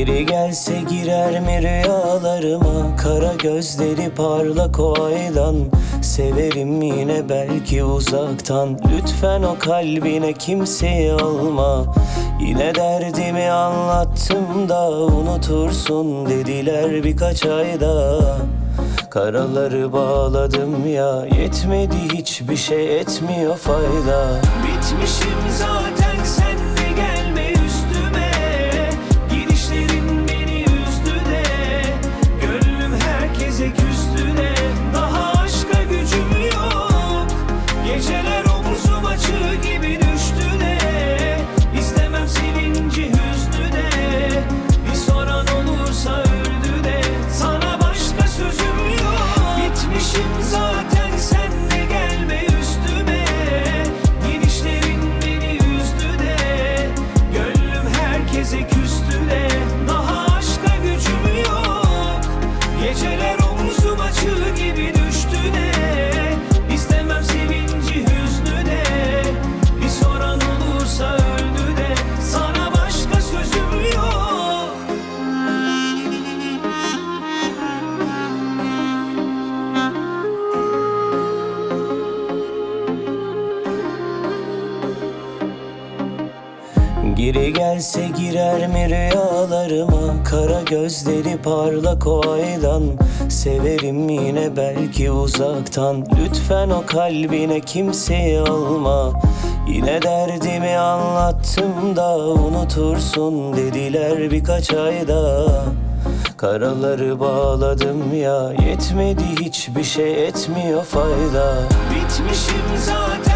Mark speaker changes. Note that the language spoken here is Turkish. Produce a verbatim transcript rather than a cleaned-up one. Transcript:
Speaker 1: Geri gelse girer mi rüyalarıma? Kara gözleri parlak o aydan. Severim yine belki uzaktan. Lütfen o kalbine kimseyi alma. Yine derdimi anlattım da unutursun dediler birkaç ayda. Karaları bağladım ya, yetmedi hiçbir şey, etmiyor fayda. Bitmişim zaten, sen de gelme üstüme. Gidişlerin beni üzdü de, gönlüm herkese küstü de. Daha aşka gücüm yok, geceler omzum açığı gibi düştü de. İstemem sevinci hüznü de, bir soran olursa öldü de. Sana başka sözüm yok. Bitmişim zaten, sen de gelme üstüme. Gidişlerin beni üzdü de, gönlüm herkese küstü de. Daha aşka gücüm yok, geceler omzum açığı gibi düştü de. İstemem sevinci hüznü de, bir soran olursa öldü de. Sana başka sözüm yok. Geri gelse girer mi rüyalarıma? Kara gözleri parlak o aydan. Severim yine belki uzaktan. Lütfen o kalbine kimseyi alma. Yine derdimi anlattım da unutursun dediler birkaç ayda. Karaları bağladım ya, yetmedi hiçbir şey, etmiyor fayda. Bitmişim zaten.